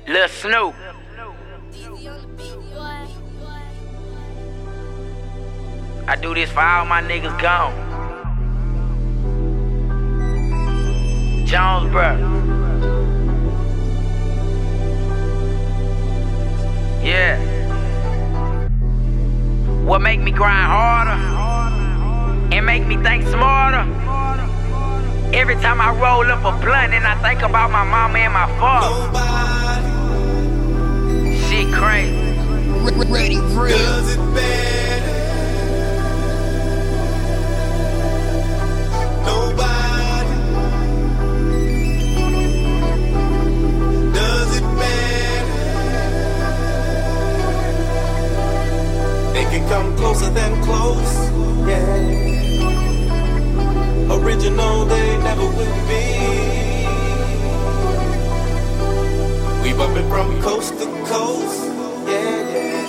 Lil Snoop. I do this for all my niggas gone. Jonesboro. Yeah. What make me grind harder and make me think smarter? Every time I roll up a blunt and I think about my mama and my father. Shit crazy. Ready, real. Does it better? Nobody. Does it better? They can come closer than close, yeah. Original, they never will be. We bumpin' from coast to coast, yeah, yeah.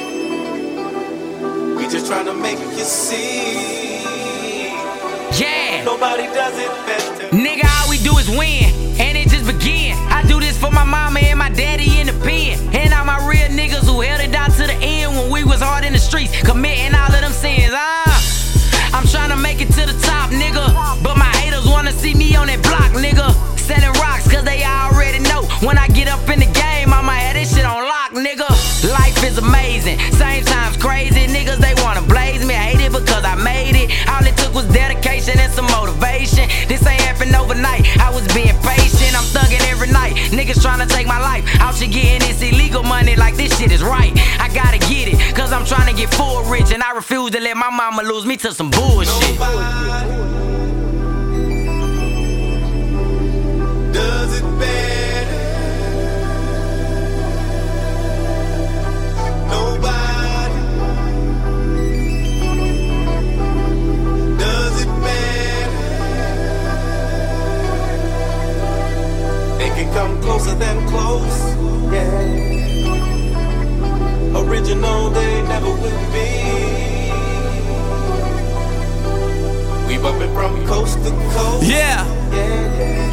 We just tryna make you see. Yeah. Nobody does it better. Nigga, all we do is win, and it just begin. I do this for my mama and my daddy in the pen, and all my real niggas who held it down to the end when we was hard in the streets, committing all of them sins. I'm tryna make it to the top, nigga, but my haters wanna see me on that block, nigga. Selling rocks, cause they already know when I get up in the game, I'ma have this shit on lock, nigga. Life is amazing, same time's crazy. Niggas, they wanna blaze me, hate it because I made it. All it took was dedication and some motivation. This ain't happened overnight, I was being patient. I'm thugging every night, niggas tryna take my life. Out here getting this illegal money like this shit is right. I gotta get it, cause I'm tryna get full rich, and I refuse to let my mama lose me to some bullshit. Does it better? Nobody. Does it better? They can come closer than close, yeah. Original, they never will be. We bumpin' from coast to coast, yeah, yeah, yeah.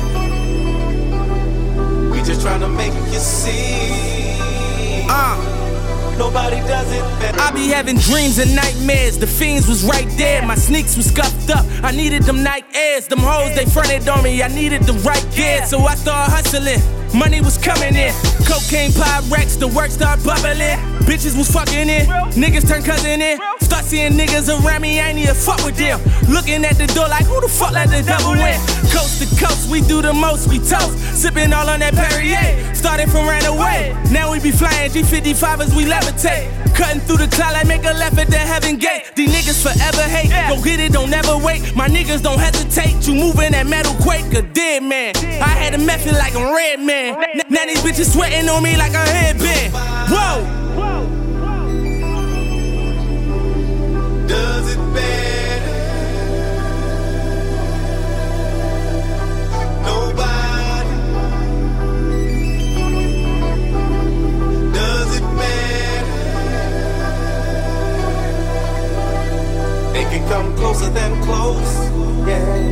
Just trying to make you see. Nobody does it better. I be having dreams and nightmares. The fiends was right there. My sneaks was scuffed up. I needed them Nike Airs. Them hoes, they fronted on me. I needed the right gear. So I started hustling. Money was coming in. Cocaine, Pyrex, the work started bubbling. Bitches was fucking in. Niggas turned cousin in. Start seeing niggas around me, I ain't even fuck with them. Looking at the door like, who the fuck let the devil in? Coast to coast, we do the most, we toast. Sipping all on that Perrier. Started from ran away. Now we be flying G55 as we levitate. Cutting through the cloud like make a left at the heaven gate. These niggas forever hate. Go get it, don't never wait. My niggas don't hesitate. You moving that metal quake, a dead man. I had a method like a red man. Now these bitches sweating on me like a headband. Whoa! Does it better? Nobody. Does it better? They can come closer than close, yeah.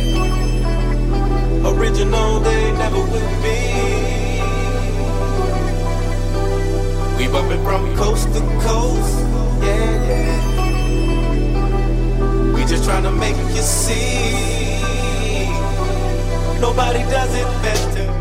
Original, they never will be. We bumpin' from coast to coast, yeah, yeah. We just tryna make you see. Nobody does it better.